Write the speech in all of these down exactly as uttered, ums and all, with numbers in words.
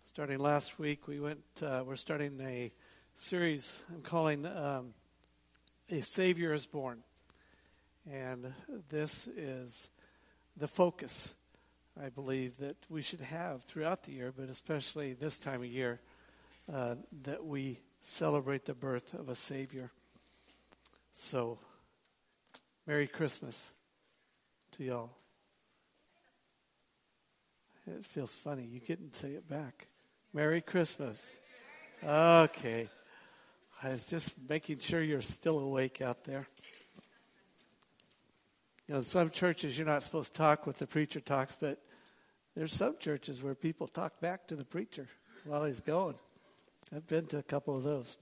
Starting last week, we went. Uh, we're starting a series I'm calling um, "A Savior is Born," and this is the focus I believe that we should have throughout the year, but especially this time of year, uh, that we celebrate the birth of a Savior. So, Merry Christmas to y'all. It feels funny. You couldn't say it back. Merry Christmas. Okay. I was just making sure you're still awake out there. You know, some churches you're not supposed to talk when the preacher talks, but there's some churches where people talk back to the preacher while he's going. I've been to a couple of those.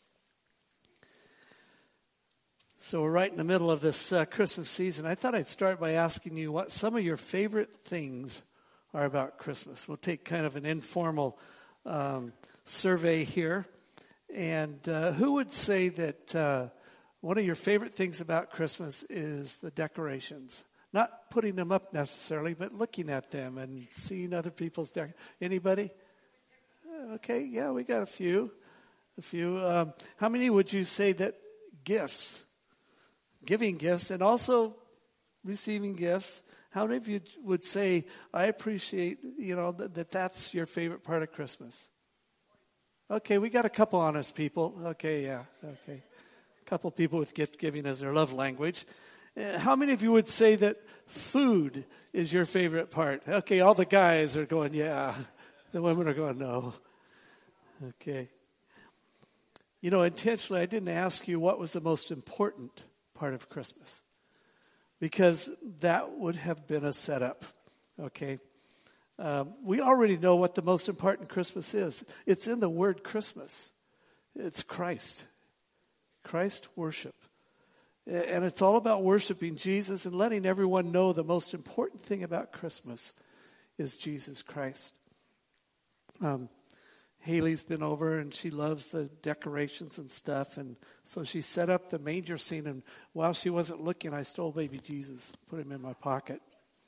So we're right in the middle of this uh, Christmas season. I thought I'd start by asking you what some of your favorite things are about Christmas. We'll take kind of an informal um, survey here. And uh, who would say that uh, one of your favorite things about Christmas is the decorations? Not putting them up necessarily, but looking at them and seeing other people's decorations. Anybody? Okay, yeah, we got a few. A few. Um, how many would you say that gifts, giving gifts, and also receiving gifts, how many of you would say, I appreciate, you know, th- that that's your favorite part of Christmas? Okay, we got a couple honest people. Okay, yeah, okay. A couple people with gift giving as their love language. Uh, how many of you would say that food is your favorite part? Okay, all the guys are going, yeah. The women are going, no. Okay. You know, intentionally, I didn't ask you what was the most important part of Christmas, because that would have been a setup, okay? Um, we already know what the most important Christmas is. It's in the word Christmas. It's Christ. Christ worship. And it's all about worshiping Jesus and letting everyone know the most important thing about Christmas is Jesus Christ. Um, Haley's been over and she loves the decorations and stuff, and so she set up the manger scene, and while she wasn't looking, I stole baby Jesus, put him in my pocket.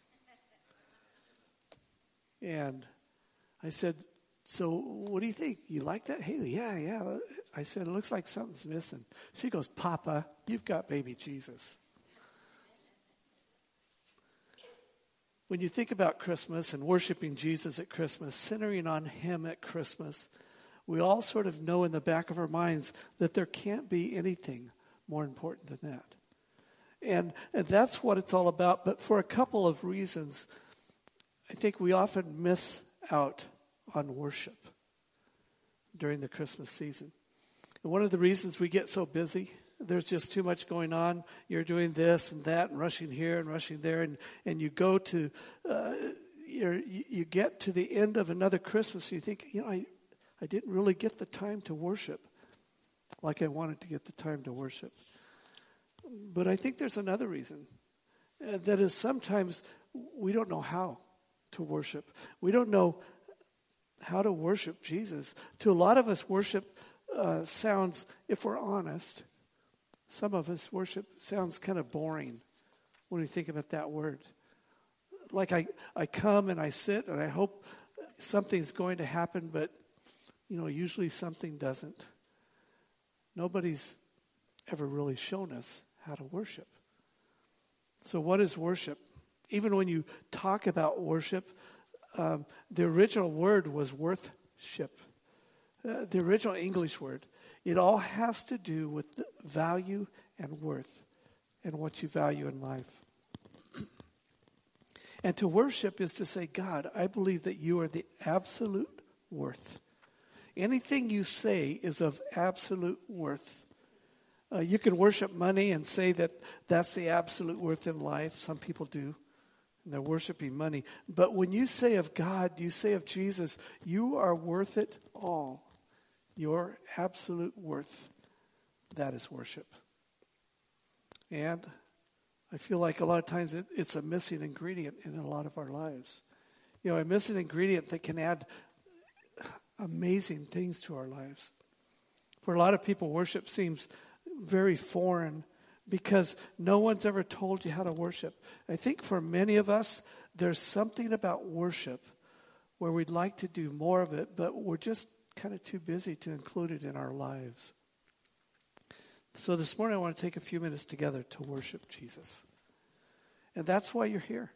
And I said, so what do you think? You like that, Haley? Yeah, yeah. I said, it looks like something's missing. She goes, Papa, you've got baby Jesus. When you think about Christmas and worshiping Jesus at Christmas, centering on him at Christmas, we all sort of know in the back of our minds that there can't be anything more important than that. And, and that's what it's all about. But for a couple of reasons, I think we often miss out on worship during the Christmas season. And one of the reasons we get so busy, there's just too much going on. You're doing this and that and rushing here and rushing there. And, and you go to, uh, you're, you get to the end of another Christmas and you think, you know, I, I didn't really get the time to worship like I wanted to get the time to worship. But I think there's another reason. Uh, that is sometimes we don't know how to worship. We don't know how to worship Jesus. To a lot of us, worship uh, sounds, if we're honest, some of us worship sounds kind of boring when we think about that word. Like I, I come and I sit and I hope something's going to happen, but, you know, usually something doesn't. Nobody's ever really shown us how to worship. So what is worship? Even when you talk about worship, um, the original word was worthship. Uh, the original English word. It all has to do with the value and worth and what you value in life. And to worship is to say, God, I believe that you are the absolute worth. Anything you say is of absolute worth. Uh, you can worship money and say that that's the absolute worth in life. Some people do. And they're worshiping money. But when you say of God, you say of Jesus, you are worth it all. Your absolute worth. That is worship. And I feel like a lot of times it, it's a missing ingredient in a lot of our lives. You know, a missing ingredient that can add amazing things to our lives. For a lot of people, worship seems very foreign because no one's ever told you how to worship. I think for many of us, there's something about worship where we'd like to do more of it, but we're just kind of too busy to include it in our lives. So this morning I want to take a few minutes together to worship Jesus. And that's why you're here.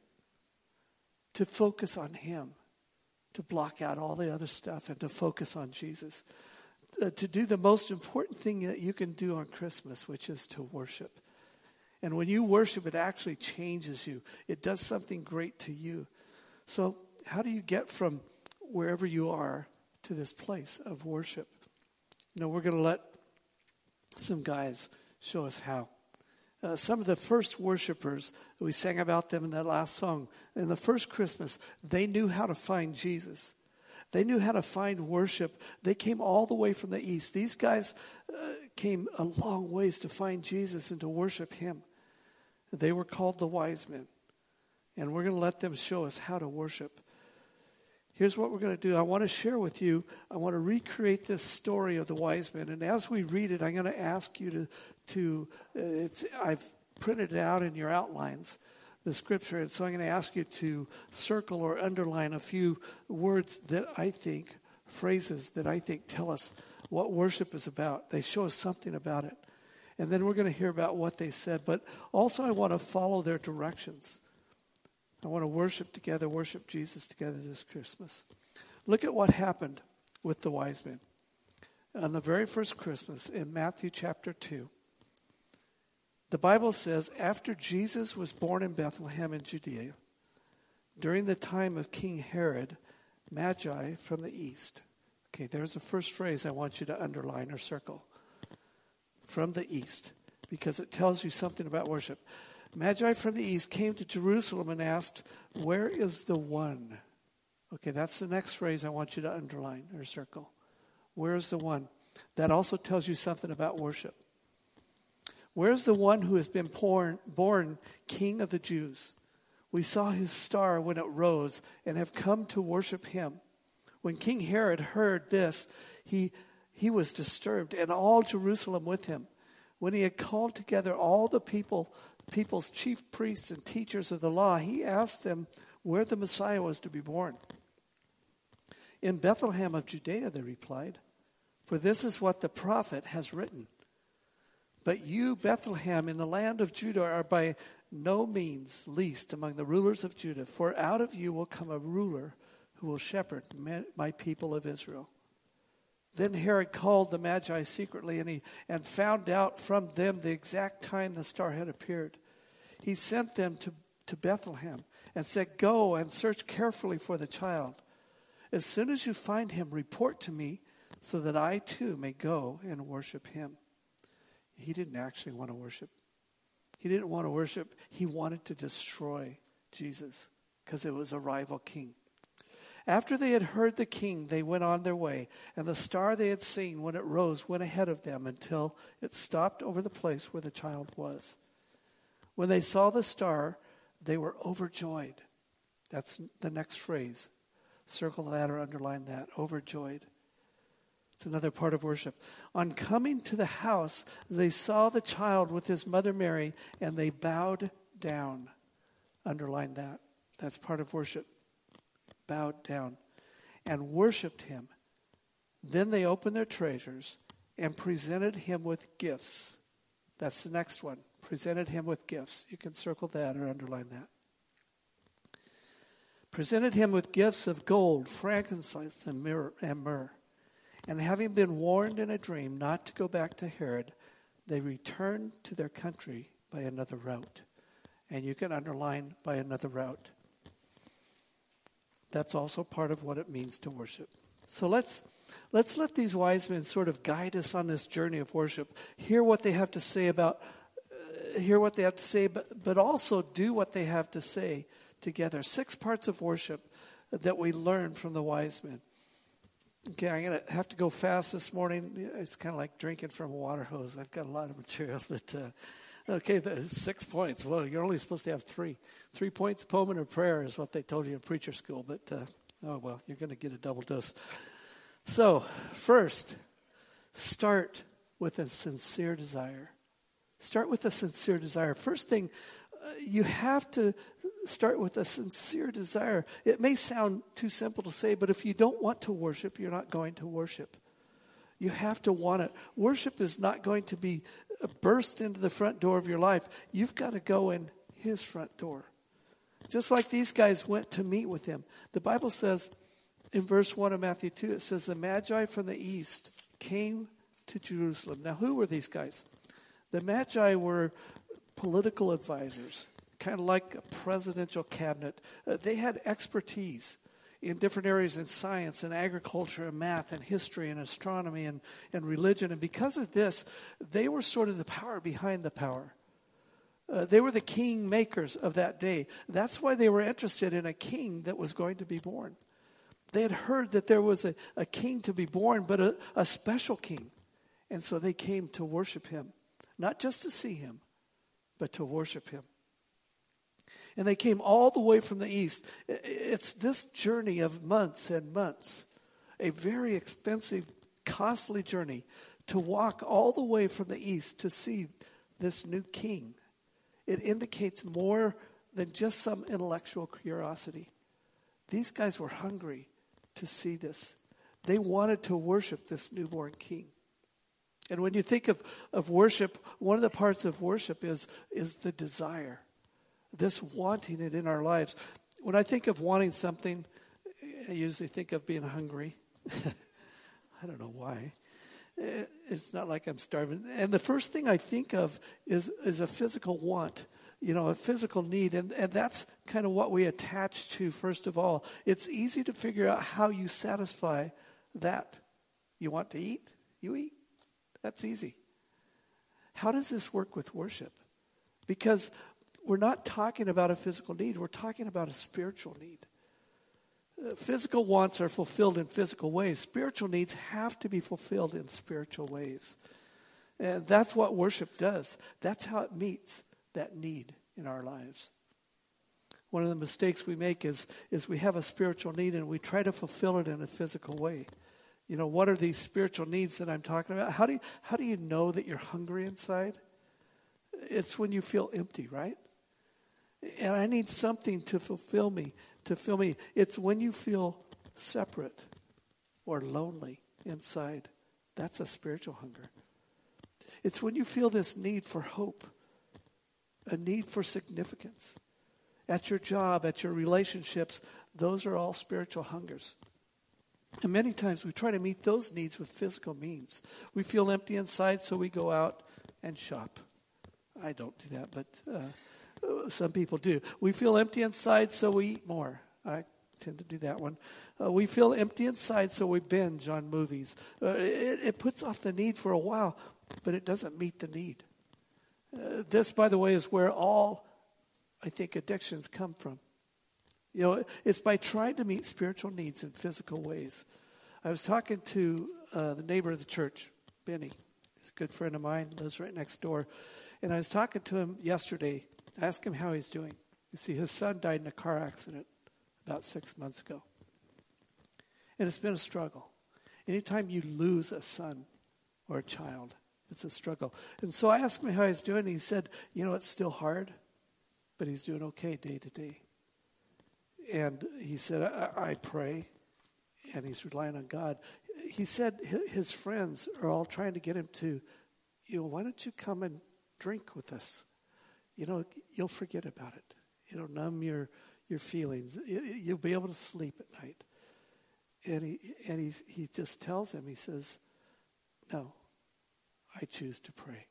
To focus on him. To block out all the other stuff and to focus on Jesus. Uh, to do the most important thing that you can do on Christmas, which is to worship. And when you worship, it actually changes you. It does something great to you. So how do you get from wherever you are to this place of worship? You know, we're going to let some guys show us how. Uh, some of the first worshipers, we sang about them in that last song. In the first Christmas, they knew how to find Jesus. They knew how to find worship. They came all the way from the east. These guys uh, came a long ways to find Jesus and to worship him. They were called the wise men. And we're going to let them show us how to worship. Here's what we're going to do. I want to share with you, I want to recreate this story of the wise men. And as we read it, I'm going to ask you to, to uh, it's, I've printed it out in your outlines, the scripture. And so I'm going to ask you to circle or underline a few words that I think, phrases that I think tell us what worship is about. They show us something about it. And then we're going to hear about what they said. But also I want to follow their directions. I want to worship together, worship Jesus together this Christmas. Look at what happened with the wise men. On the very first Christmas in Matthew chapter two, the Bible says, after Jesus was born in Bethlehem in Judea, during the time of King Herod, Magi from the east. Okay, there's the first phrase I want you to underline or circle. From the east, because it tells you something about worship. Magi from the east came to Jerusalem and asked, where is the one? Okay, that's the next phrase I want you to underline or circle. Where is the one? That also tells you something about worship. Where's the one who has been born, born King of the Jews? We saw his star when it rose and have come to worship him. When King Herod heard this, he, he was disturbed, and all Jerusalem with him. When he had called together all the people, people's chief priests and teachers of the law, he asked them where the Messiah was to be born. In Bethlehem of Judea, they replied, for this is what the prophet has written. But you, Bethlehem, in the land of Judah, are by no means least among the rulers of Judah, for out of you will come a ruler who will shepherd my people of Israel. Then Herod called the Magi secretly, and he and found out from them the exact time the star had appeared. He sent them to, to Bethlehem and said, go and search carefully for the child. As soon as you find him, report to me so that I too may go and worship him. He didn't actually want to worship. He didn't want to worship. He wanted to destroy Jesus because it was a rival king. After they had heard the king, they went on their way, and the star they had seen when it rose went ahead of them until it stopped over the place where the child was. When they saw the star, they were overjoyed. That's the next phrase. Circle that or underline that. Overjoyed. It's another part of worship. On coming to the house, they saw the child with his mother Mary, and they bowed down. Underline that. That's part of worship. Bowed down and worshipped him. Then they opened their treasures and presented him with gifts. That's the next one. Presented him with gifts. You can circle that or underline that. Presented him with gifts of gold, frankincense, and myrrh. And, myrrh. and having been warned in a dream not to go back to Herod, they returned to their country by another route. And you can underline by another route. That's also part of what it means to worship. So let's let's let these wise men sort of guide us on this journey of worship. Hear what they have to say about, uh, hear what they have to say, but, but also do what they have to say together. Six parts of worship that we learn from the wise men. Okay, I'm going to have to go fast this morning. It's kind of like drinking from a water hose. I've got a lot of material that... Uh, Okay, the six points. Well, you're only supposed to have three. Three points, poem, and a prayer is what they told you in preacher school. But, uh, oh, well, you're going to get a double dose. So, first, start with a sincere desire. Start with a sincere desire. First thing, uh, you have to start with a sincere desire. It may sound too simple to say, but if you don't want to worship, you're not going to worship. You have to want it. Worship is not going to be burst into the front door of your life. You've got to go in his front door. Just like these guys went to meet with him. The Bible says in verse one of Matthew two, it says, the Magi from the east came to Jerusalem. Now, who were these guys? The Magi were political advisors, kind of like a presidential cabinet. Uh, they had expertise in different areas in science and agriculture and math and history and astronomy and, and religion. And because of this, they were sort of the power behind the power. Uh, they were the king makers of that day. That's why they were interested in a king that was going to be born. They had heard that there was a, a king to be born, but a, a special king. And so they came to worship him. Not just to see him, but to worship him. And they came all the way from the east. It's this journey of months and months, a very expensive, costly journey to walk all the way from the east to see this new king. It indicates more than just some intellectual curiosity. These guys were hungry to see this. They wanted to worship this newborn king. And when you think of, of worship, one of the parts of worship is, is the desire. This wanting it in our lives. When I think of wanting something, I usually think of being hungry. I don't know why. It's not like I'm starving. And the first thing I think of is, is a physical want, you know, a physical need. And, and that's kind of what we attach to, first of all. It's easy to figure out how you satisfy that. You want to eat? You eat. That's easy. How does this work with worship? Because we're not talking about a physical need. We're talking about a spiritual need. Uh, physical wants are fulfilled in physical ways. Spiritual needs have to be fulfilled in spiritual ways. And that's what worship does. That's how it meets that need in our lives. One of the mistakes we make is, is we have a spiritual need and we try to fulfill it in a physical way. You know, what are these spiritual needs that I'm talking about? How do you, how do you know that you're hungry inside? It's when you feel empty, right? And I need something to fulfill me, to fill me. It's when you feel separate or lonely inside. That's a spiritual hunger. It's when you feel this need for hope, a need for significance. At your job, at your relationships, those are all spiritual hungers. And many times we try to meet those needs with physical means. We feel empty inside, so we go out and shop. I don't do that, but uh, some people do. We feel empty inside, so we eat more. I tend to do that one. Uh, we feel empty inside, so we binge on movies. Uh, it, it puts off the need for a while, but it doesn't meet the need. Uh, this, by the way, is where all, I think, addictions come from. You know, it's by trying to meet spiritual needs in physical ways. I was talking to uh, the neighbor of the church, Benny. He's a good friend of mine, lives right next door. And I was talking to him yesterday. I asked him how he's doing. You see, his son died in a car accident about six months ago. And it's been a struggle. Anytime you lose a son or a child, it's a struggle. And so I asked him how he's doing. And he said, you know, it's still hard, but he's doing okay day to day. And he said, I, I pray, and he's relying on God. He said his friends are all trying to get him to, you know, why don't you come and drink with us? You know, you'll forget about it. It'll numb your, your feelings. You'll be able to sleep at night. And he and he he just tells him, he says, no, I choose to pray.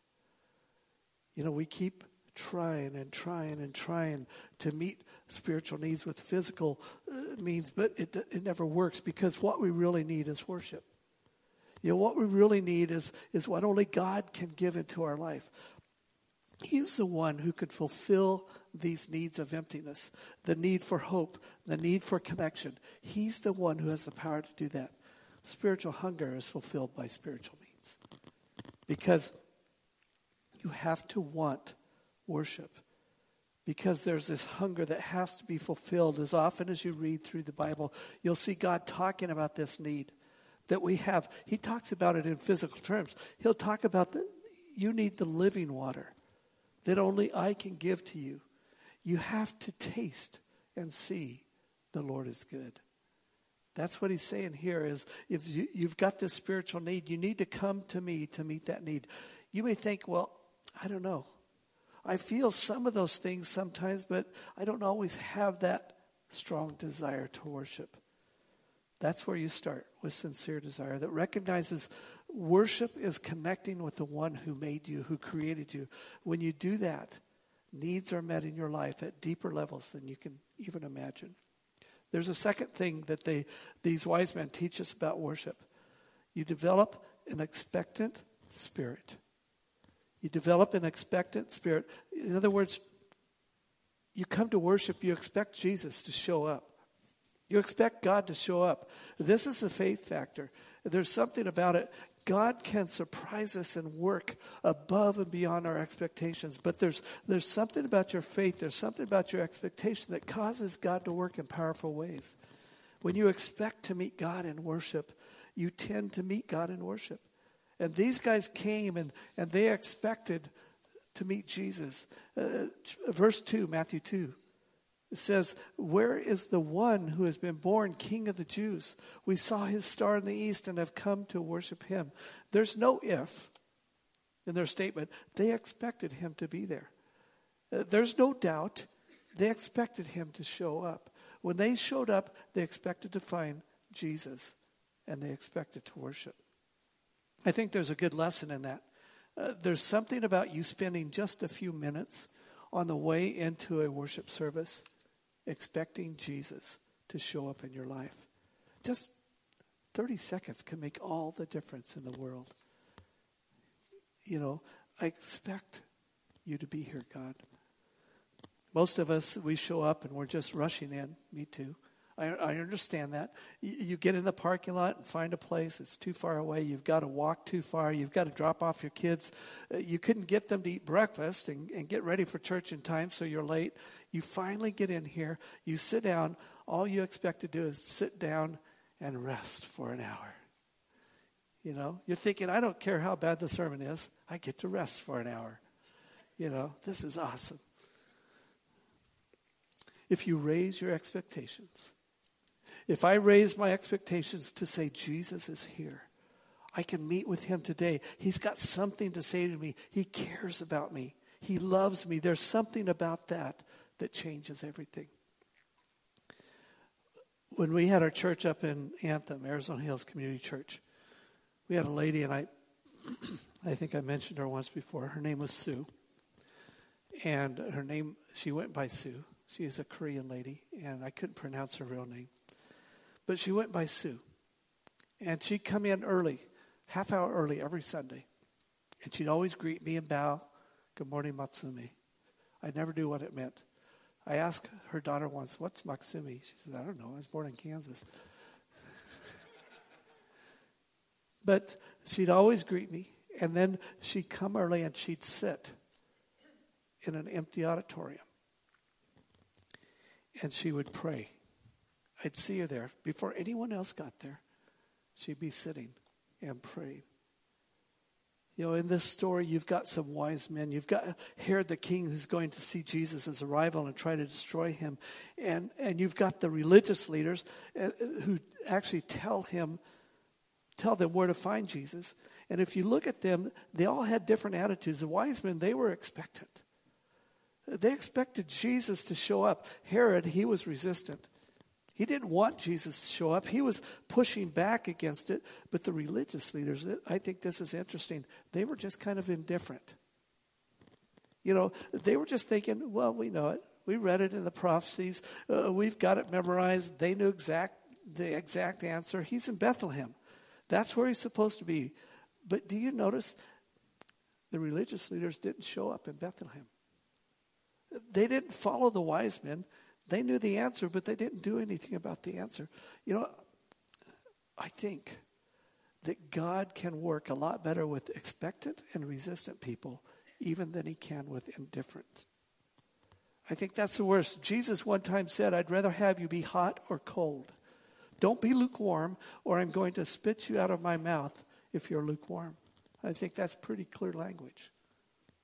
You know, we keep trying and trying and trying to meet spiritual needs with physical uh, means, but it it never works because what we really need is worship. You know, what we really need is, is what only God can give into our life. He's the one who could fulfill these needs of emptiness, the need for hope, the need for connection. He's the one who has the power to do that. Spiritual hunger is fulfilled by spiritual means because you have to want worship, because there's this hunger that has to be fulfilled. As often as you read through the Bible, you'll see God talking about this need that we have. He talks about it in physical terms. He'll talk about that you need the living water that only I can give to you. You have to taste and see the Lord is good. That's what he's saying here is if you, you've got this spiritual need, you need to come to me to meet that need. You may think, well, I don't know. I feel some of those things sometimes, but I don't always have that strong desire to worship. That's where you start, with sincere desire that recognizes worship is connecting with the one who made you, who created you. When you do that, needs are met in your life at deeper levels than you can even imagine. There's a second thing that they, these wise men teach us about worship. You develop an expectant spirit. You develop an expectant spirit. In other words, you come to worship, you expect Jesus to show up. You expect God to show up. This is the faith factor. There's something about it. God can surprise us and work above and beyond our expectations. But there's there's something about your faith, there's something about your expectation that causes God to work in powerful ways. When you expect to meet God in worship, you tend to meet God in worship. And these guys came and, and they expected to meet Jesus. Uh, verse two, Matthew two. It says, where is the one who has been born King of the Jews? We saw his star in the east and have come to worship him. There's no if in their statement. They expected him to be there. Uh, there's no doubt. They expected him to show up. When they showed up, they expected to find Jesus and they expected to worship. I think there's a good lesson in that. Uh, there's something about you spending just a few minutes on the way into a worship service expecting Jesus to show up in your life. Just thirty seconds can make all the difference in the world. You know, I expect you to be here, God. Most of us, we show up and we're just rushing in. Me too. I, I understand that. You, you get in the parking lot and find a place. It's too far away. You've got to walk too far. You've got to drop off your kids. Uh, you couldn't get them to eat breakfast and, and get ready for church in time, so you're late. You finally get in here. You sit down. All you expect to do is sit down and rest for an hour. You know, you're thinking, I don't care how bad the sermon is. I get to rest for an hour. You know, this is awesome. If you raise your expectations, if I raise my expectations to say Jesus is here, I can meet with him today. He's got something to say to me. He cares about me. He loves me. There's something about that that changes everything. When we had our church up in Anthem, Arizona Hills Community Church, we had a lady, and I I think I mentioned her once before. Her name was Sue. And her name, she went by Sue. She is a Korean lady, and I couldn't pronounce her real name. But she went by Sue. And she'd come in early, half hour early every Sunday. And she'd always greet me and bow, good morning, Matsumi. I never knew what it meant. I asked her daughter once, what's Matsumi? She said, I don't know. I was born in Kansas. But she'd always greet me. And then she'd come early and she'd sit in an empty auditorium. And she would pray. I'd see her there. Before anyone else got there, she'd be sitting and praying. You know, in this story, you've got some wise men. You've got Herod the king who's going to see Jesus' arrival and try to destroy him. And, and you've got the religious leaders uh, who actually tell him, tell them where to find Jesus. And if you look at them, they all had different attitudes. The wise men, they were expectant. They expected Jesus to show up. Herod, he was resistant. He didn't want Jesus to show up. He was pushing back against it. But the religious leaders, I think this is interesting, they were just kind of indifferent. You know, they were just thinking, well, we know it. We read it in the prophecies. Uh, we've got it memorized. They knew exact the exact answer. He's in Bethlehem. That's where he's supposed to be. But do you notice the religious leaders didn't show up in Bethlehem? They didn't follow the wise men. They knew the answer, but they didn't do anything about the answer. You know, I think that God can work a lot better with expectant and resistant people even than he can with indifferent. I think that's the worst. Jesus one time said, I'd rather have you be hot or cold. Don't be lukewarm, or I'm going to spit you out of my mouth if you're lukewarm. I think that's pretty clear language.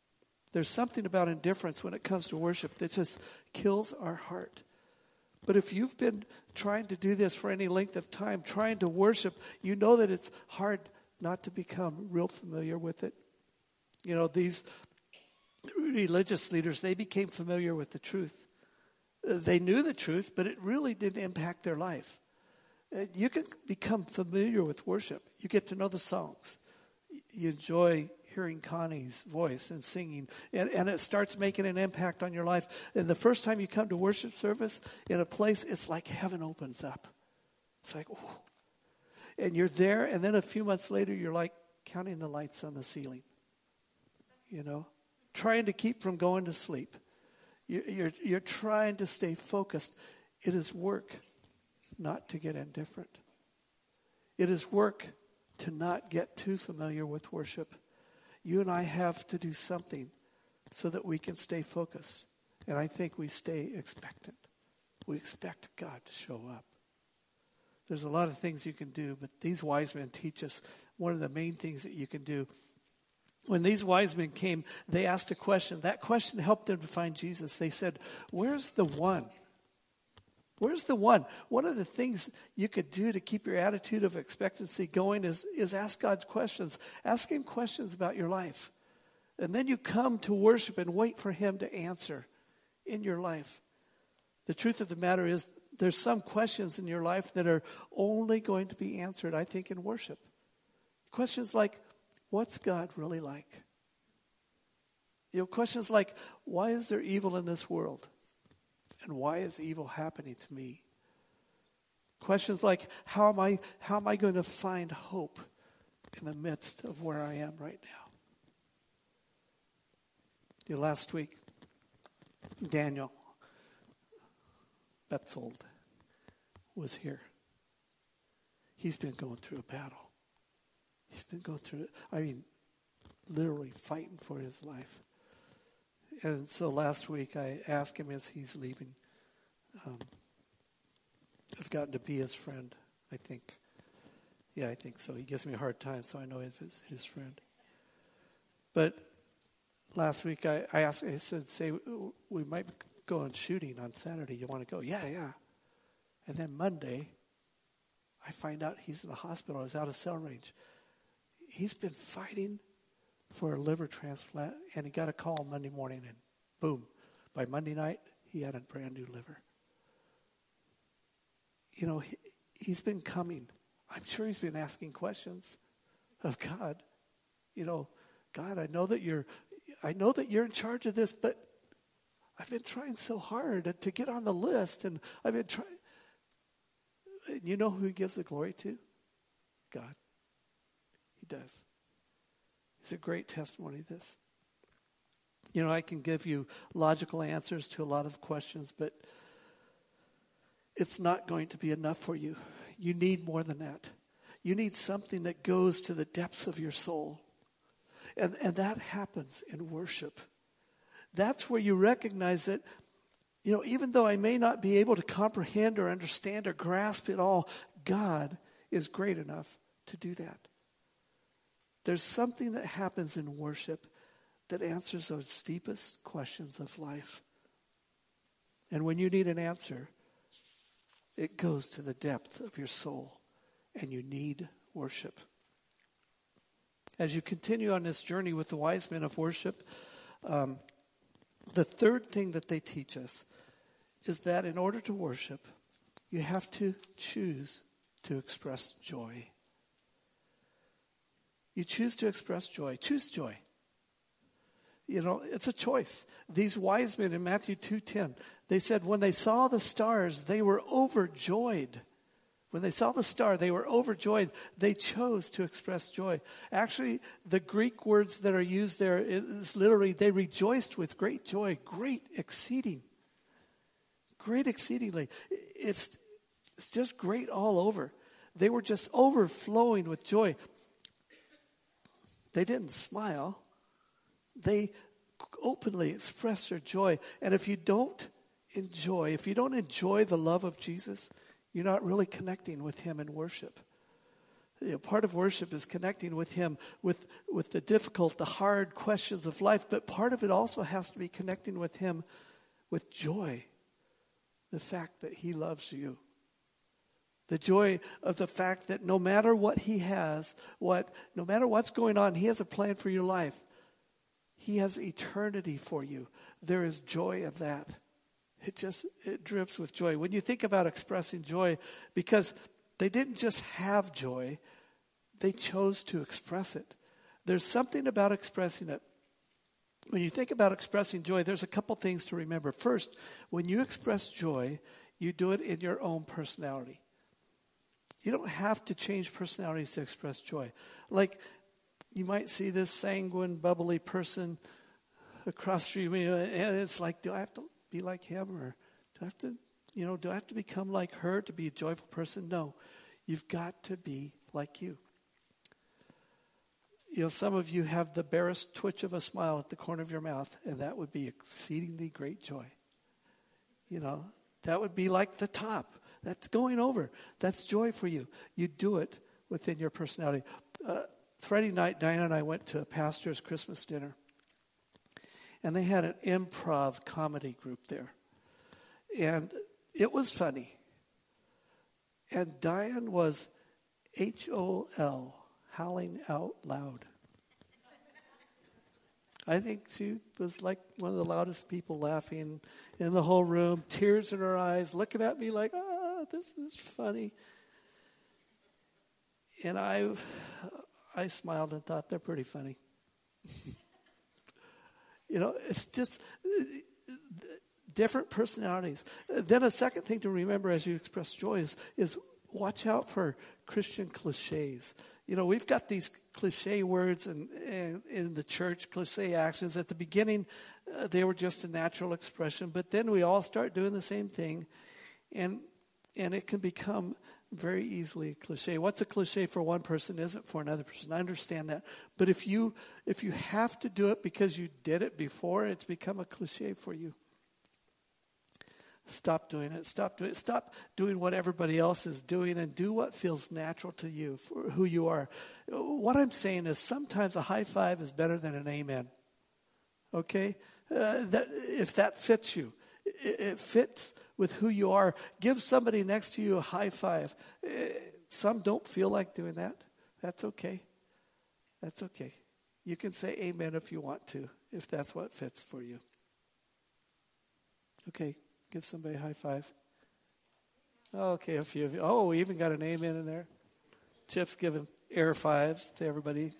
There's something about indifference when it comes to worship that just kills our heart. But if you've been trying to do this for any length of time, trying to worship, you know that it's hard not to become real familiar with it. You know, these religious leaders, they became familiar with the truth. They knew the truth, but it really didn't impact their life. You can become familiar with worship. You get to know the songs. You enjoy hearing Connie's voice and singing, and, and it starts making an impact on your life. And the first time you come to worship service in a place, it's like heaven opens up. It's like, oh. And you're there, and then a few months later, you're like counting the lights on the ceiling. You know, trying to keep from going to sleep. You, you're, you're trying to stay focused. It is work not to get indifferent. It is work to not get too familiar with worship. You and I have to do something so that we can stay focused. And I think we stay expectant. We expect God to show up. There's a lot of things you can do, but these wise men teach us one of the main things that you can do. When these wise men came, they asked a question. That question helped them to find Jesus. They said, where's the one? Where's the one? One of the things you could do to keep your attitude of expectancy going is, is ask God questions. Ask him questions about your life. And then you come to worship and wait for him to answer in your life. The truth of the matter is there's some questions in your life that are only going to be answered, I think, in worship. Questions like, what's God really like? You know, questions like, why is there evil in this world? And why is evil happening to me? Questions like, how am I, how am I going to find hope in the midst of where I am right now? You know, last week, Daniel Betzold was here. He's been going through a battle. He's been going through it. I mean, literally fighting for his life. And so last week I asked him as he's leaving. Um, I've gotten to be his friend, I think. Yeah, I think so. He gives me a hard time, so I know he's his, his friend. But last week I, I asked, I said, say, we might go on shooting on Saturday. You want to go? Yeah, yeah. And then Monday, I find out he's in the hospital. He's out of cell range. He's been fighting for a liver transplant, and he got a call Monday morning, and boom, by Monday night, he had a brand new liver. You know, he, he's been coming. I'm sure he's been asking questions of God. You know, God, I know that you're, I know that you're in charge of this, but I've been trying so hard to get on the list, and I've been trying. You know who he gives the glory to? God. He does. It's a great testimony, this. You know, I can give you logical answers to a lot of questions, but it's not going to be enough for you. You need more than that. You need something that goes to the depths of your soul. And, and that happens in worship. That's where you recognize that, you know, even though I may not be able to comprehend or understand or grasp it all, God is great enough to do that. There's something that happens in worship that answers those deepest questions of life. And when you need an answer, it goes to the depth of your soul, and you need worship. As you continue on this journey with the wise men of worship, um, the third thing that they teach us is that in order to worship, you have to choose to express joy. You choose to express joy. Choose joy. You know, it's a choice. These wise men in Matthew two ten, they said when they saw the stars, they were overjoyed. When they saw the star, they were overjoyed. They chose to express joy. Actually, the Greek words that are used there is literally, they rejoiced with great joy, great exceeding. Great exceedingly. It's, it's just great all over. They were just overflowing with joy. They didn't smile. They openly expressed their joy. And if you don't enjoy, if you don't enjoy the love of Jesus, you're not really connecting with him in worship. You know, part of worship is connecting with him with, with the difficult, the hard questions of life, but part of it also has to be connecting with him with joy. The fact that he loves you. The joy of the fact that no matter what he has, what no matter what's going on, he has a plan for your life. He has eternity for you. There is joy of that. It just, it drips with joy. When you think about expressing joy, because they didn't just have joy, they chose to express it. There's something about expressing it. When you think about expressing joy, there's a couple things to remember. First, when you express joy, you do it in your own personality. You don't have to change personalities to express joy. Like, you might see this sanguine, bubbly person across the street, and it's like, do I have to be like him, or do I have to, you know, do I have to become like her to be a joyful person? No, you've got to be like you. You know, some of you have the barest twitch of a smile at the corner of your mouth, and that would be exceedingly great joy. You know, that would be like the top. That's going over. That's joy for you. You do it within your personality. Uh, Friday night, Diana and I went to a pastor's Christmas dinner, and they had an improv comedy group there. And it was funny. And Diane was H O L, howling out loud. I think she was like one of the loudest people laughing in the whole room, tears in her eyes, looking at me like, ah, this is funny. And I, I smiled and thought, they're pretty funny. You know, it's just different personalities. Then a second thing to remember as you express joy is, is watch out for Christian cliches. You know, we've got these cliche words in, in, in the church, cliche actions. At the beginning, uh, they were just a natural expression, but then we all start doing the same thing, and and it can become very easily cliche. What's a cliche for one person isn't for another person. I understand that. But if you if you have to do it because you did it before, it's become a cliche for you. Stop doing it. Stop doing it. Stop doing what everybody else is doing and do what feels natural to you for who you are. What I'm saying is sometimes a high five is better than an amen. Okay? Uh, that, if that fits you, it, it fits with who you are. Give somebody next to you a high five. Uh, some don't feel like doing that. That's okay. That's okay. You can say amen if you want to, if that's what fits for you. Okay. Give somebody a high five. Okay, a few of you. Oh, we even got an amen in there. Chip's giving air fives to everybody.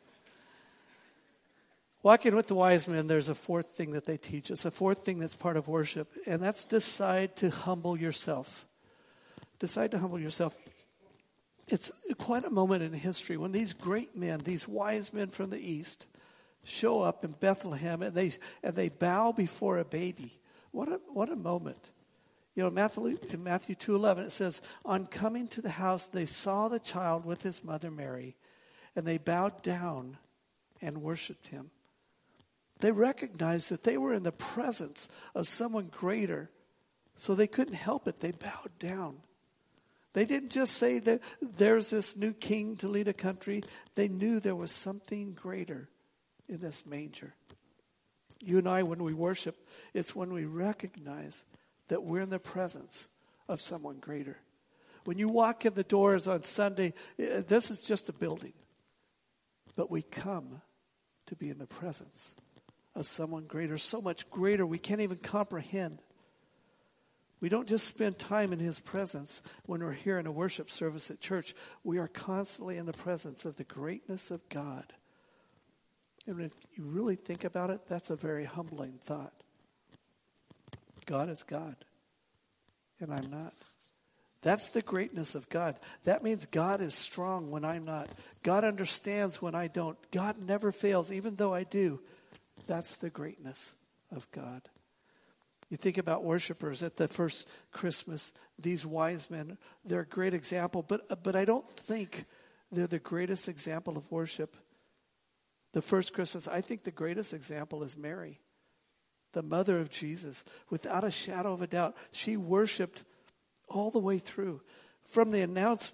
Walking with the wise men, there's a fourth thing that they teach us, a fourth thing that's part of worship, and that's decide to humble yourself. Decide to humble yourself. It's quite a moment in history when these great men, these wise men from the east, show up in Bethlehem and they and they bow before a baby. What a what a moment. You know, Matthew, in Matthew two eleven, it says, on coming to the house, they saw the child with his mother Mary, and they bowed down and worshiped him. They recognized that they were in the presence of someone greater, so they couldn't help it. They bowed down. They didn't just say that there's this new king to lead a country. They knew there was something greater in this manger. You and I, when we worship, it's when we recognize that we're in the presence of someone greater. When you walk in the doors on Sunday, this is just a building. But we come to be in the presence of someone greater, so much greater we can't even comprehend. We don't just spend time in his presence when we're here in a worship service at church. We are constantly in the presence of the greatness of God. And if you really think about it, that's a very humbling thought. God is God, and I'm not. That's the greatness of God. That means God is strong when I'm not. God understands when I don't. God never fails, even though I do. That's the greatness of God. You think about worshipers at the first Christmas, these wise men, they're a great example, but, but I don't think they're the greatest example of worship. The first Christmas, I think the greatest example is Mary, the mother of Jesus. Without a shadow of a doubt, she worshiped all the way through. From the announcement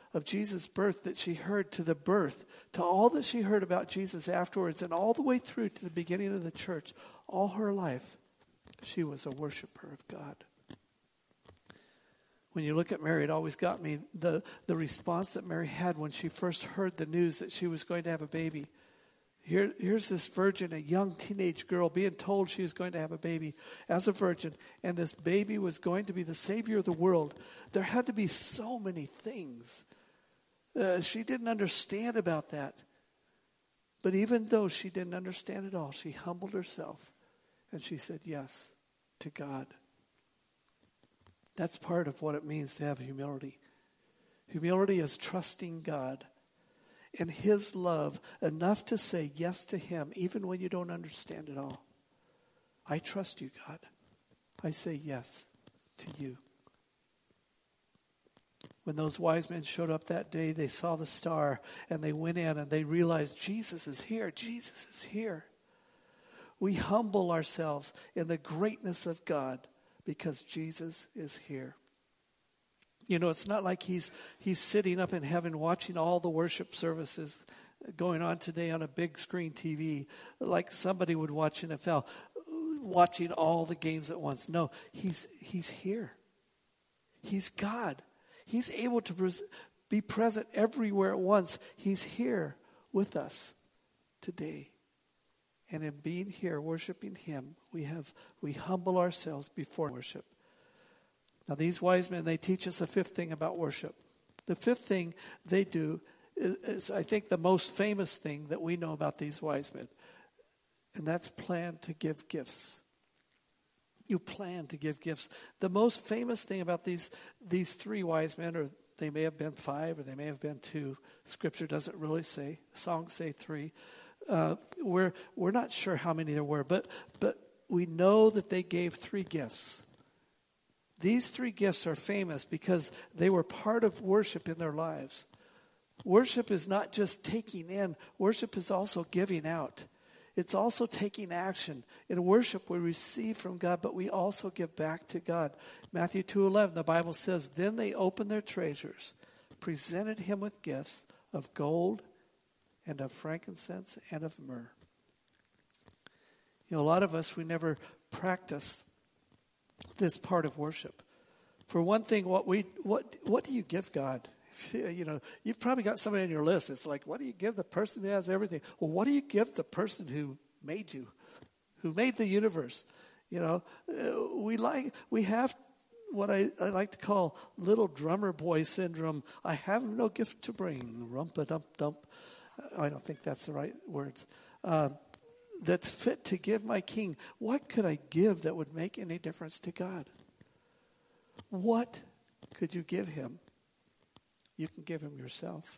of Jesus' birth that she heard, to the birth, to all that she heard about Jesus afterwards, and all the way through to the beginning of the church, all her life, she was a worshiper of God. When you look at Mary, it always got me, the, the response that Mary had when she first heard the news that she was going to have a baby. Here, here's this virgin, a young teenage girl, being told she was going to have a baby as a virgin, and this baby was going to be the Savior of the world. There had to be so many things uh, she didn't understand about that. But even though she didn't understand it all, she humbled herself, and she said yes to God. That's part of what it means to have humility. Humility is trusting God and His love enough to say yes to Him, even when you don't understand it all. I trust you, God. I say yes to you. When those wise men showed up that day, they saw the star, and they went in and they realized Jesus is here. Jesus is here. We humble ourselves in the greatness of God because Jesus is here. You know, it's not like he's he's sitting up in heaven watching all the worship services going on today on a big screen T V like somebody would watch N F L, watching all the games at once. No, he's he's here. He's God. He's able to pres- be present everywhere at once. He's here with us today. And in being here, worshiping Him, we have we humble ourselves before worship. Now, these wise men, they teach us a fifth thing about worship. The fifth thing they do is, is, I think, the most famous thing that we know about these wise men. And that's plan to give gifts. You plan to give gifts. The most famous thing about these, these three wise men, or they may have been five, or they may have been two. Scripture doesn't really say. Songs say three. Uh, we're, we're not sure how many there were, but, but we know that they gave three gifts. These three gifts are famous because they were part of worship in their lives. Worship is not just taking in. Worship is also giving out. It's also taking action. In worship, we receive from God, but we also give back to God. Matthew two eleven, the Bible says, "Then they opened their treasures, presented Him with gifts of gold and of frankincense and of myrrh." You know, a lot of us, we never practice this part of worship. For one thing, what we what what do you give God? You know, you've probably got somebody on your list. It's like, what do you give the person who has everything? Well, what do you give the person who made you, who made the universe? You know, uh, we like we have what I, I like to call little drummer boy syndrome. I have no gift to bring. Rumpa-dump-dump. I don't think that's the right words. Uh, that's fit to give my King. What could I give that would make any difference to God? What could you give Him? You can give Him yourself.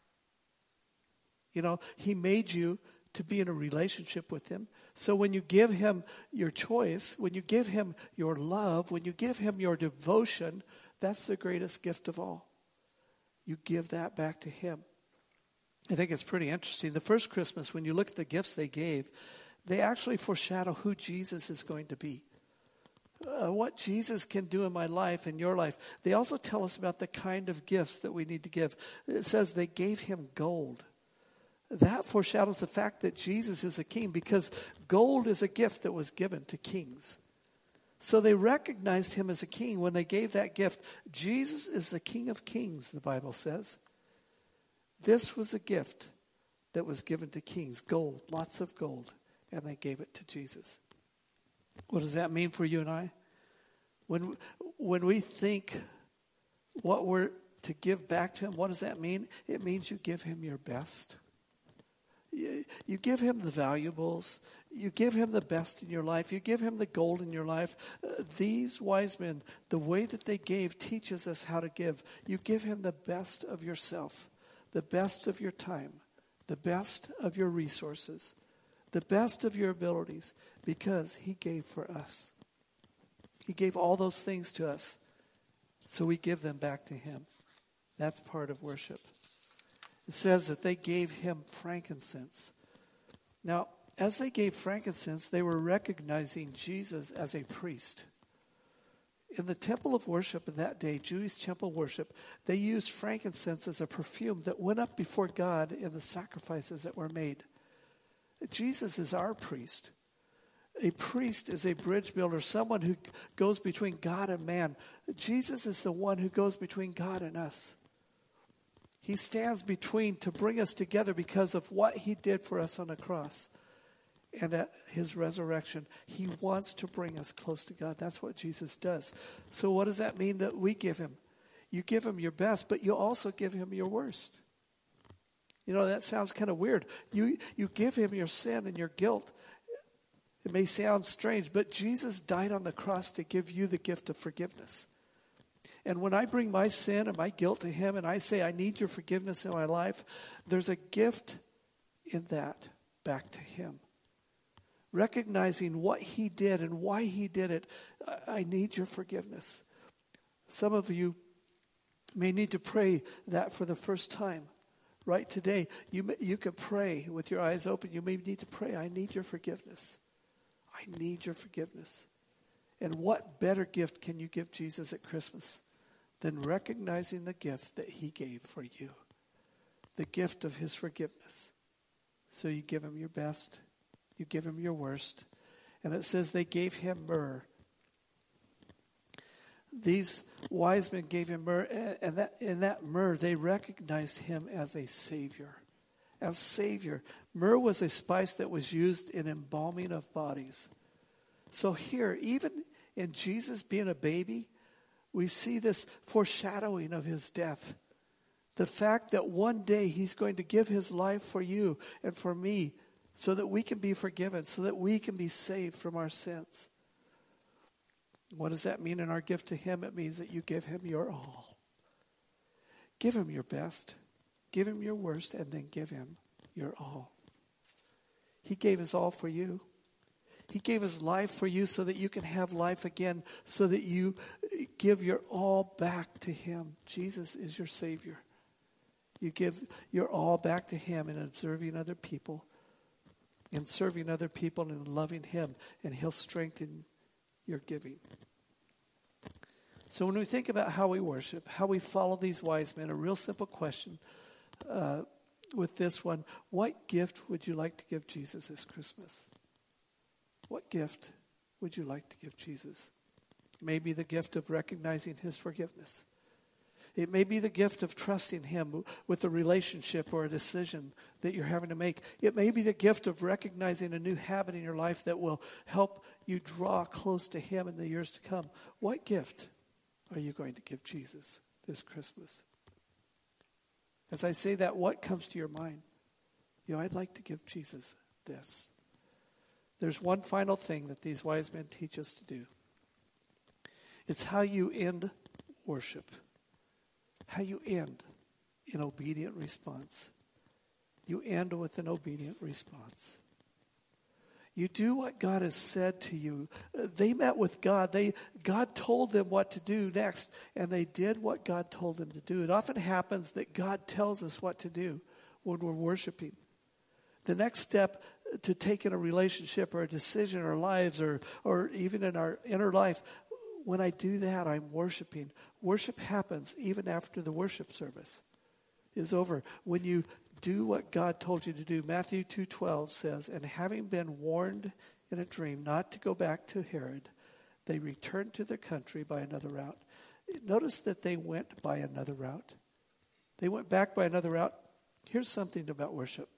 You know, He made you to be in a relationship with Him. So when you give Him your choice, when you give Him your love, when you give Him your devotion, that's the greatest gift of all. You give that back to Him. I think it's pretty interesting. The first Christmas, when you look at the gifts they gave, they actually foreshadow who Jesus is going to be. Uh, what Jesus can do in my life, in your life. They also tell us about the kind of gifts that we need to give. It says they gave Him gold. That foreshadows the fact that Jesus is a king, because gold is a gift that was given to kings. So they recognized Him as a king when they gave that gift. Jesus is the King of Kings, the Bible says. This was a gift that was given to kings, gold, lots of gold, and they gave it to Jesus. What does that mean for you and I? When, when we think what we're to give back to Him, what does that mean? It means you give Him your best. You, you give Him the valuables. You give Him the best in your life. You give Him the gold in your life. Uh, these wise men, the way that they gave teaches us how to give. You give Him the best of yourself. The best of your time, the best of your resources, the best of your abilities, because He gave for us. He gave all those things to us, so we give them back to Him. That's part of worship. It says that they gave Him frankincense. Now, as they gave frankincense, they were recognizing Jesus as a priest. In the temple of worship in that day, Jewish temple worship, they used frankincense as a perfume that went up before God in the sacrifices that were made. Jesus is our priest. A priest is a bridge builder, someone who goes between God and man. Jesus is the one who goes between God and us. He stands between to bring us together because of what he did for us on the cross. And at his resurrection, he wants to bring us close to God. That's what Jesus does. So what does that mean that we give him? You give him your best, but you also give him your worst. You know, that sounds kind of weird. You, you give him your sin and your guilt. It may sound strange, but Jesus died on the cross to give you the gift of forgiveness. And when I bring my sin and my guilt to him and I say, I need your forgiveness in my life, there's a gift in that back to him. Recognizing what he did and why he did it, I need your forgiveness. Some of you may need to pray that for the first time. Right today, you, you could pray with your eyes open. You may need to pray, I need your forgiveness. I need your forgiveness. And what better gift can you give Jesus at Christmas than recognizing the gift that he gave for you? The gift of his forgiveness. So you give him your best. You give him your worst. And it says they gave him myrrh. These wise men gave him myrrh. And that, in that myrrh, they recognized him as a Savior. As Savior. Myrrh was a spice that was used in embalming of bodies. So here, even in Jesus being a baby, we see this foreshadowing of his death. The fact that one day he's going to give his life for you and for me so that we can be forgiven, so that we can be saved from our sins. What does that mean in our gift to him? It means that you give him your all. Give him your best. Give him your worst, and then give him your all. He gave his all for you. He gave his life for you so that you can have life again, so that you give your all back to him. Jesus is your Savior. You give your all back to him in observing other people, in serving other people, and in loving him, and he'll strengthen your giving. So when we think about how we worship, how we follow these wise men, a real simple question uh, with this one: what gift would you like to give Jesus this Christmas? What gift would you like to give Jesus? Maybe the gift of recognizing his forgiveness. It may be the gift of trusting him with a relationship or a decision that you're having to make. It may be the gift of recognizing a new habit in your life that will help you draw close to him in the years to come. What gift are you going to give Jesus this Christmas? As I say that, what comes to your mind? You know, I'd like to give Jesus this. There's one final thing that these wise men teach us to do. It's how you end worship. How you end in obedient response. You end with an obedient response. You do what God has said to you. They met with God. They God told them what to do next, and they did what God told them to do. It often happens that God tells us what to do when we're worshiping. The next step to take in a relationship or a decision in our lives or, or even in our inner life, when I do that, I'm worshiping. Worship happens even after the worship service is over. When you do what God told you to do, Matthew two twelve says, and having been warned in a dream not to go back to Herod, they returned to their country by another route. Notice that they went by another route. They went back by another route. Here's something about worship.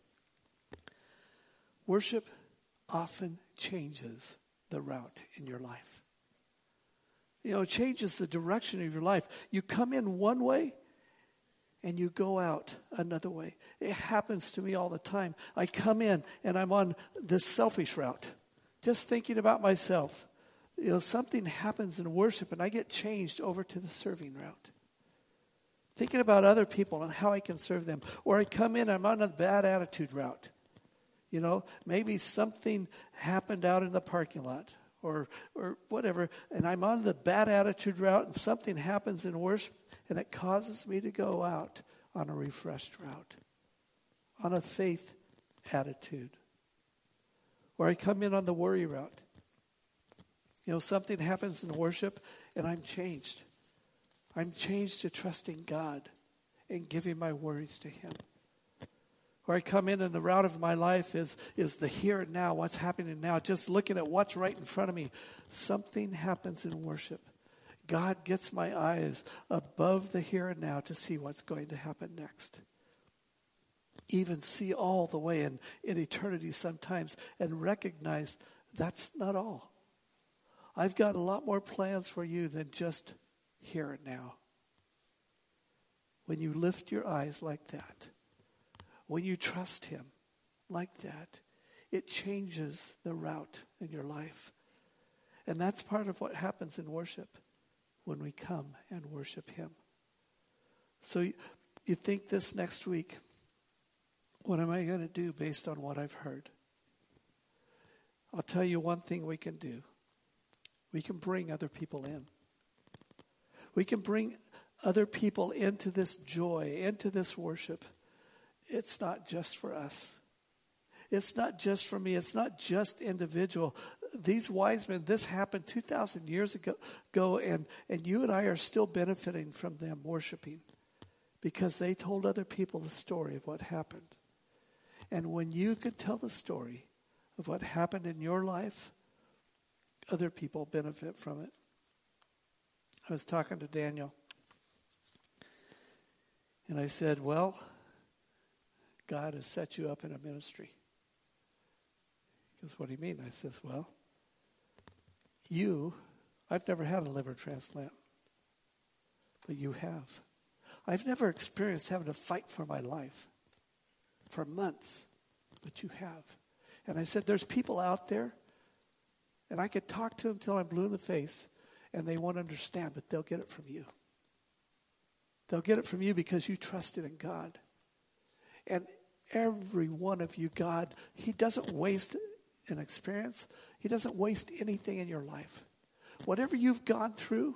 Worship often changes the route in your life. You know, it changes the direction of your life. You come in one way and you go out another way. It happens to me all the time. I come in and I'm on this selfish route, just thinking about myself. You know, something happens in worship and I get changed over to the serving route. Thinking about other people and how I can serve them. Or I come in, I'm on a bad attitude route. You know, maybe something happened out in the parking lot or or whatever, and I'm on the bad attitude route and something happens in worship and it causes me to go out on a refreshed route, on a faith attitude. Or I come in on the worry route. You know, something happens in worship and I'm changed. I'm changed to trusting God and giving my worries to Him. Or I come in and the route of my life is, is the here and now, what's happening now, just looking at what's right in front of me. Something happens in worship. God gets my eyes above the here and now to see what's going to happen next. Even see all the way in, in eternity sometimes and recognize that's not all. I've got a lot more plans for you than just here and now. When you lift your eyes like that, when you trust Him like that, it changes the route in your life. And that's part of what happens in worship when we come and worship Him. So you, you think this next week, what am I going to do based on what I've heard? I'll tell you one thing we can do. We can bring other people in. We can bring other people into this joy, into this worship. It's not just for us. It's not just for me. It's not just individual. These wise men, this happened two thousand years ago, ago and, and you and I are still benefiting from them worshiping because they told other people the story of what happened. And when you could tell the story of what happened in your life, other people benefit from it. I was talking to Daniel, and I said, well, God has set you up in a ministry. He goes, what do you mean? I says, well, you, I've never had a liver transplant, but you have. I've never experienced having to fight for my life for months, but you have. And I said, there's people out there, and I could talk to them till I'm blue in the face, and they won't understand, but they'll get it from you. They'll get it from you because you trusted in God. And every one of you, God, He doesn't waste an experience. He doesn't waste anything in your life. Whatever you've gone through,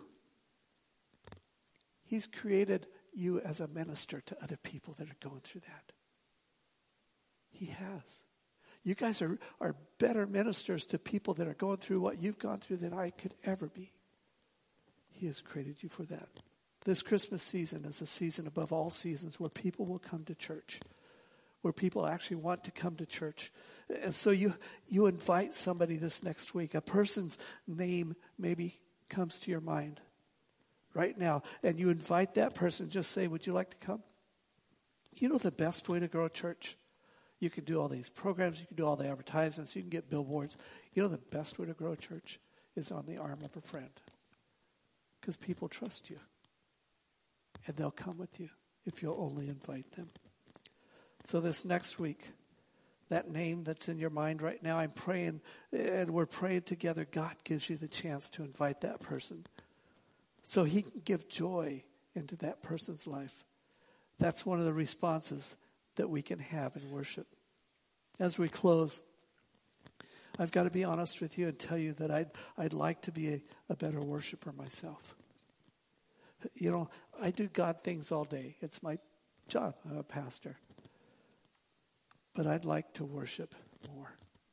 He's created you as a minister to other people that are going through that. He has. You guys are, are better ministers to people that are going through what you've gone through than I could ever be. He has created you for that. This Christmas season is a season above all seasons where people will come to church, where people actually want to come to church. And so you, you invite somebody this next week. A person's name maybe comes to your mind right now, and you invite that person. Just say, would you like to come? You know the best way to grow a church? You can do all these programs. You can do all the advertisements. You can get billboards. You know the best way to grow a church is on the arm of a friend. Because people trust you. And they'll come with you if you'll only invite them. So this next week, that name that's in your mind right now, I'm praying, and we're praying together, God gives you the chance to invite that person so He can give joy into that person's life. That's one of the responses that we can have in worship. As we close, I've got to be honest with you and tell you that I'd, I'd like to be a, a better worshiper myself. You know, I do God things all day. It's my job. I'm a pastor. But I'd like to worship more.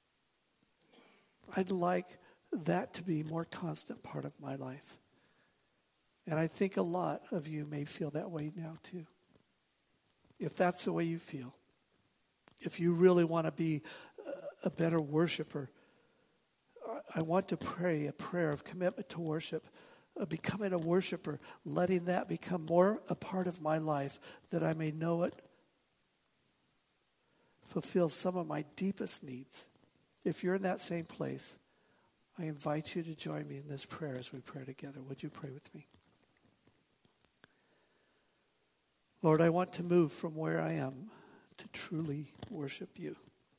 I'd like that to be a more constant part of my life. And I think a lot of you may feel that way now too. If that's the way you feel, if you really want to be a better worshiper, I want to pray a prayer of commitment to worship, of becoming a worshiper, letting that become more a part of my life, that I may know it, fulfill some of my deepest needs. If you're in that same place, I invite you to join me in this prayer as we pray together. Would you pray with me? Lord, I want to move from where I am to truly worship you.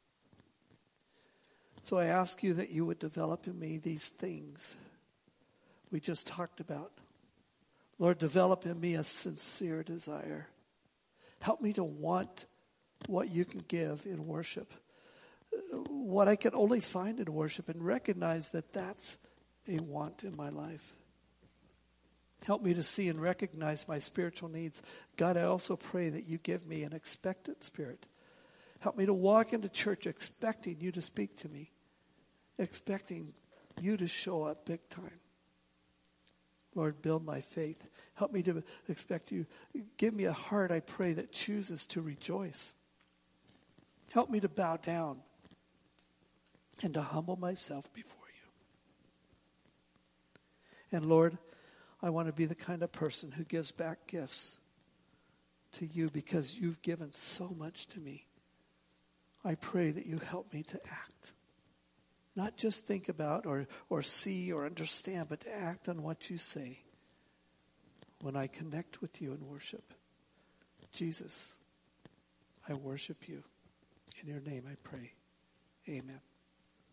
So I ask you that you would develop in me these things we just talked about. Lord, develop in me a sincere desire. Help me to want what you can give in worship, what I can only find in worship, and recognize that that's a want in my life. Help me to see and recognize my spiritual needs. God, I also pray that you give me an expectant spirit. Help me to walk into church expecting you to speak to me, expecting you to show up big time. Lord, build my faith. Help me to expect you. Give me a heart, I pray, that chooses to rejoice. Help me to bow down and to humble myself before you. And Lord, I want to be the kind of person who gives back gifts to you because you've given so much to me. I pray that you help me to act. Not just think about or, or see or understand, but to act on what you say when I connect with you in worship. Jesus, I worship you. In your name I pray. Amen.